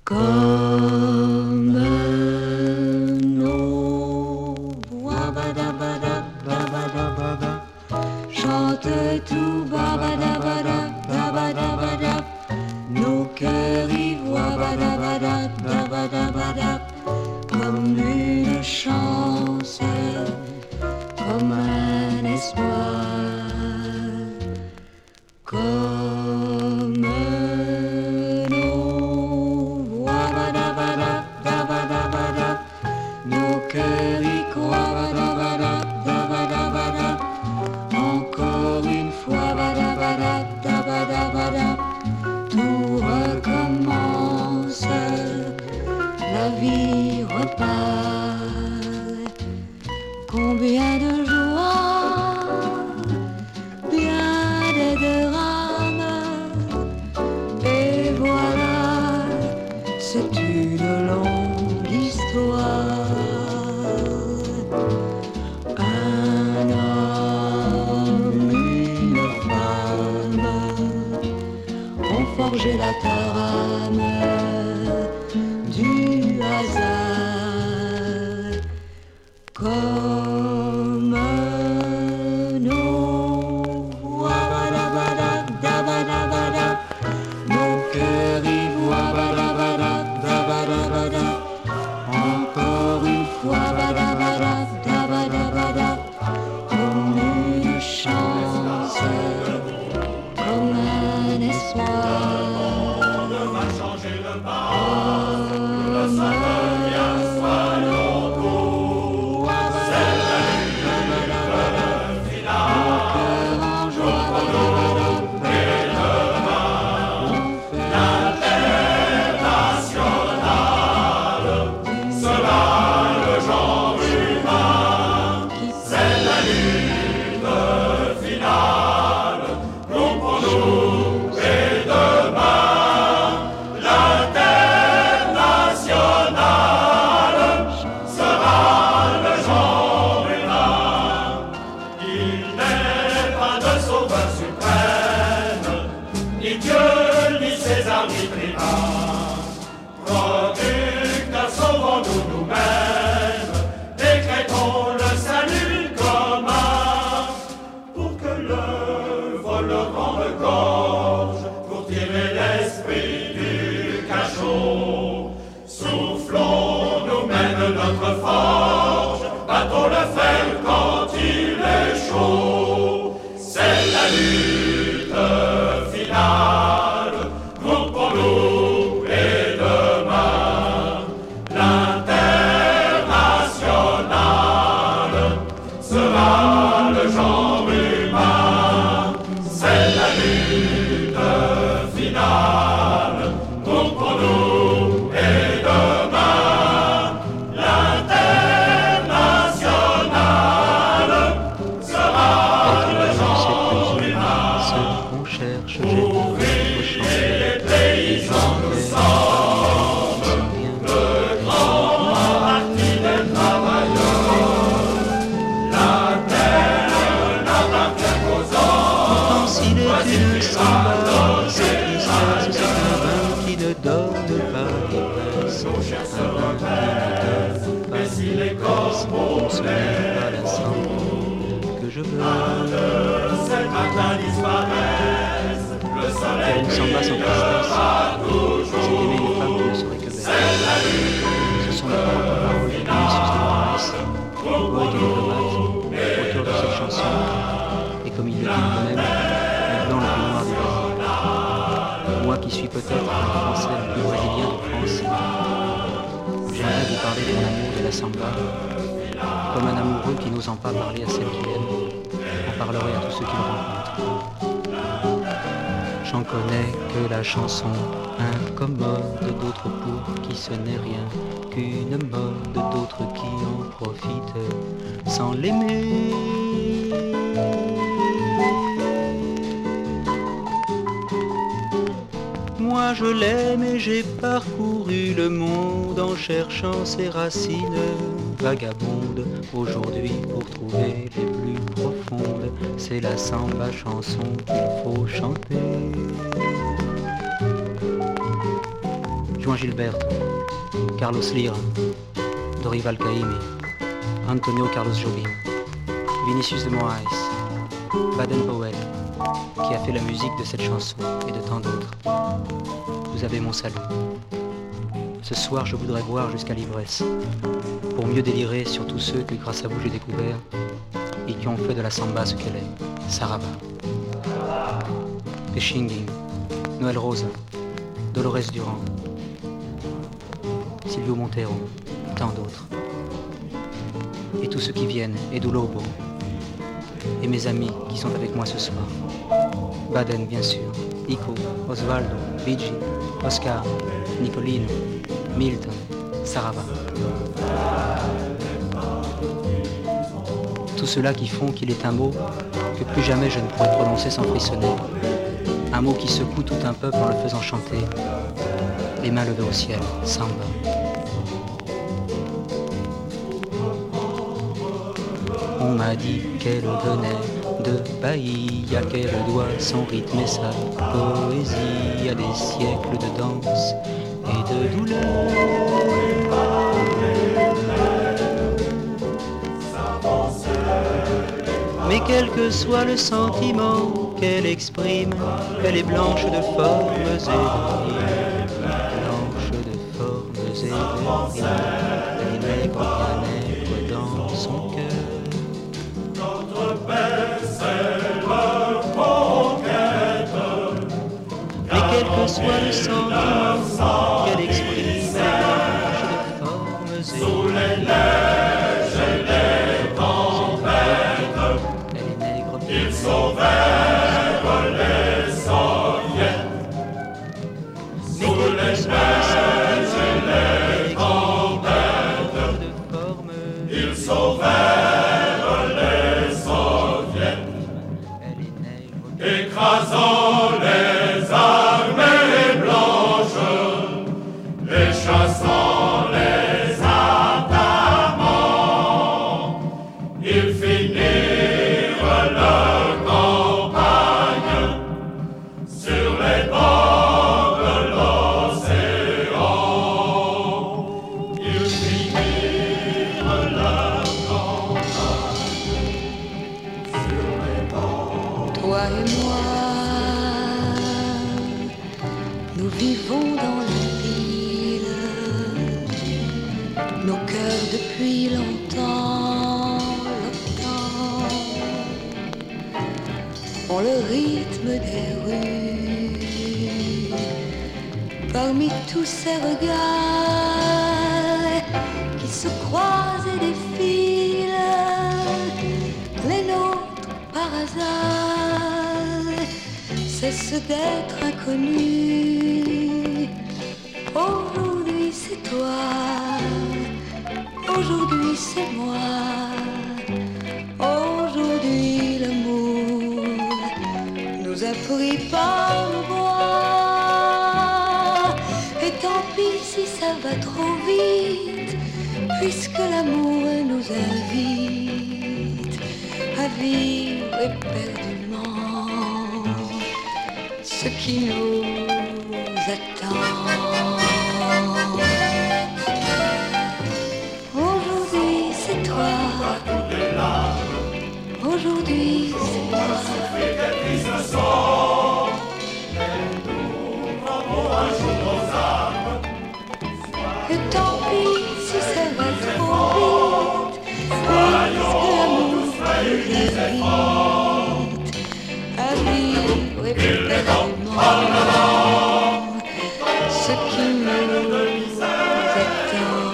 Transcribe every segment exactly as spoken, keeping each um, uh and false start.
Comme nos voix badabadabadabada chantent tout babadabadabadabada, nos cœurs y voient badabadabadabada comme une chance, comme un espoir, comme nos voix badabadabadabada, nos cœurs y croient badabadabadabada, encore une fois badabadabadabada, tout recommence, la vie repart. Combien de joie, bien des drames, et voilà, c'est une longue histoire. Un homme, une femme ont forgé la trame du hasard. Comme nos voix badabadabadabada, nos cœurs y voient badabadabadabada, encore une fois badabadabadabada, comme une chance, comme un espoir. Comme un amoureux qui n'osant pas parler à celle qu'il aime, en parlerait à tous ceux qu'il rencontre. J'en connais que la chanson incommode, d'autres pour qui ce n'est rien qu'une mode, d'autres qui en profitent sans l'aimer. Moi je l'aime et j'ai parcouru le monde en cherchant ses racines vagabondes. Aujourd'hui pour trouver les plus profondes, c'est la samba chanson qu'il faut chanter. Juan Gilberto, Carlos Lira, Dorival Caymmi, Antonio Carlos Jobim, Vinicius de Moraes, Baden-Powell, qui a fait la musique de cette chanson et de tant d'autres. Vous avez mon salut. Ce soir, je voudrais boire jusqu'à l'ivresse, pour mieux délirer sur tous ceux que grâce à vous j'ai découvert et qui ont fait de la samba ce qu'elle est, Saraba. Pechinging, Noël Rosa, Dolores Durand, Silvio Montero, tant d'autres. Et tous ceux qui viennent, Edu Lobo, et mes amis qui sont avec moi ce soir. Baden, bien sûr, Nico, Osvaldo, Luigi, Oscar, Nicolino, Milton, Sarava. Tout cela qui font qu'il est un mot que plus jamais je ne pourrai prononcer sans frissonner. Un mot qui secoue tout un peuple en le faisant chanter, les mains levées au ciel, samba. On m'a dit qu'elle venait de Bahia, qu'elle doit son rythme et sa poésie à des siècles de danse et de douleur. Mais quel que soit le sentiment qu'elle exprime, elle est blanche de formes et de rimes, blanche de formes et de rimes, elle est nègre, bien nègre dans son cœur. Mais quel que soit le sentiment qu'elle exprime, elle est blanche de formes et sous les neiges et les tempêtes, elle est nègre, ils sauvèrent les soviets. Sous les neiges et les tempêtes, ils sauvèrent les soviets. Écrasant les armées blanches, les chassant les Ottomans, ils finirent leur campagne sur les bords de l'océan. Ils finirent leur campagne sur les bords. Toi et moi, nous vivons dans la ville, nos cœurs depuis longtemps, longtemps, ont le rythme des rues. Parmi tous ces regards qui se croisent et défilent, les nôtres par hasard cessent d'être inconnus. Aujourd'hui c'est toi, aujourd'hui c'est moi, aujourd'hui l'amour nous a pris par le bras. Et tant pis si ça va trop vite, puisque l'amour nous invite à vivre éperdument ce qui nous attend. Aujourd'hui c'est toi, aujourd'hui c'est moi. Et tant pis si ça va trop vite, puisque l'amour nous invite à vivre éperdument ce qui nous attend.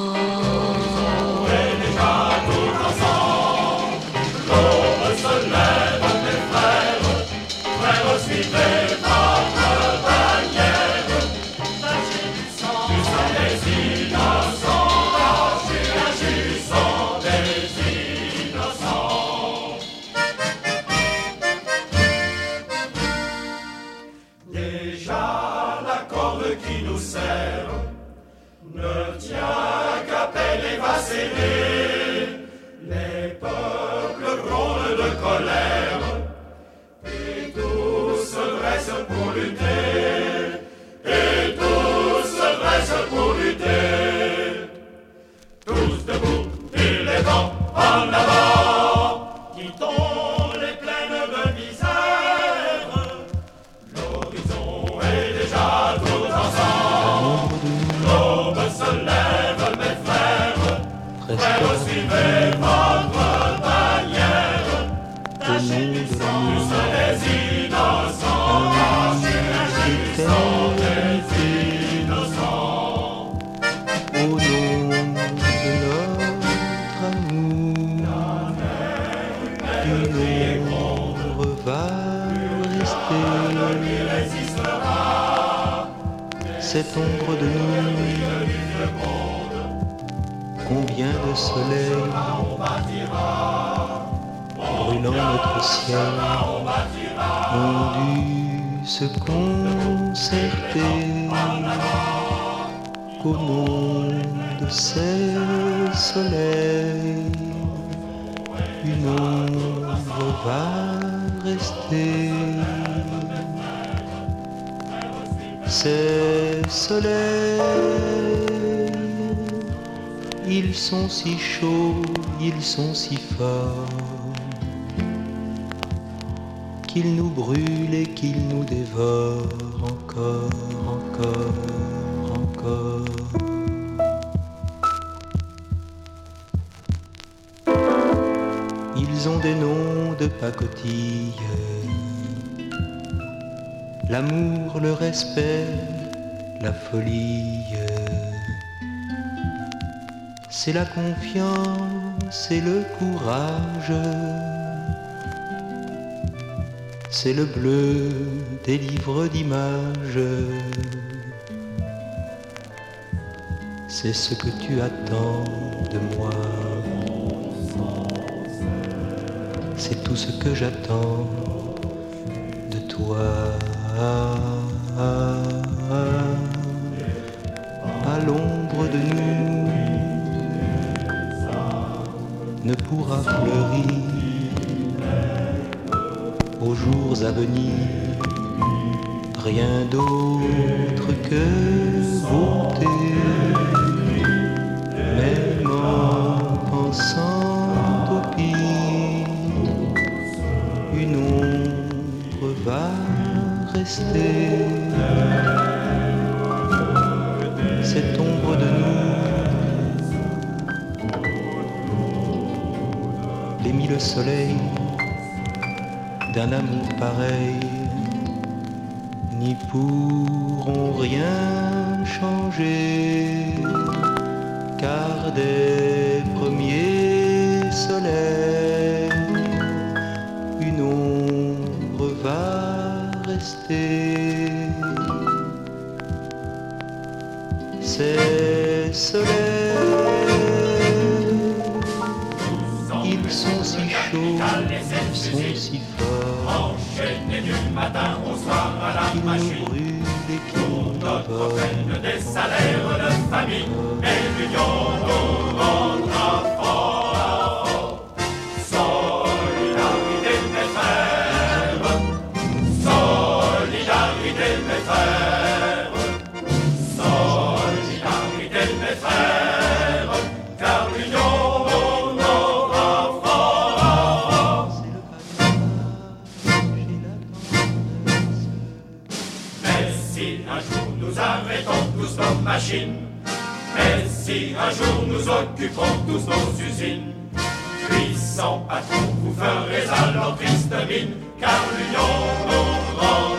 Déjà la corde qui nous serre ne tient qu'à peine et va serrer. Les peuples grondent de colère et tous se dressent pour lutter, et tous se dressent l'éternité. Au nom de notre amour, une ombre va rester. Cette ombre de nuit, combien de soleil brûlant notre ciel ont dû se concerter qu'au nom de ces soleils, une ombre va rester. Ces soleils, ils sont si chauds, ils sont si forts, qu'ils nous brûlent et qu'ils nous dévorent encore, encore, encore. Ils ont des noms de pacotille, l'amour, le respect, la folie. C'est la confiance et le courage, c'est le bleu des livres d'images, c'est ce que tu attends de moi, c'est tout ce que j'attends de toi. À l'ombre de nous ne pourra fleurir aux jours à venir rien d'autre que beauté. Même en pensant au pire, une ombre va rester. Cette ombre de nous, les mille soleils d'un amour pareil n'y pourront rien changer, car des premiers soleils, une ombre va rester. Ces soleils, ils sont si chauds, ils sont si forts, Enchaînés du matin au soir à la qu'ils machine, nous brûlent et qu'ils pour nous notre dévorent. peine des salaires de famille, et l'union nous rendra fort à fort. Solidarité mes frères, solidarité mes frères, solidarité mes frères, car l'union nous rendra fort à fort. Mais si un jour nous arrêtons tous nos machines, mais si un jour nous occupons tous nos usines, puissants patrons, vous ferez alors triste mine, car l'union nous rend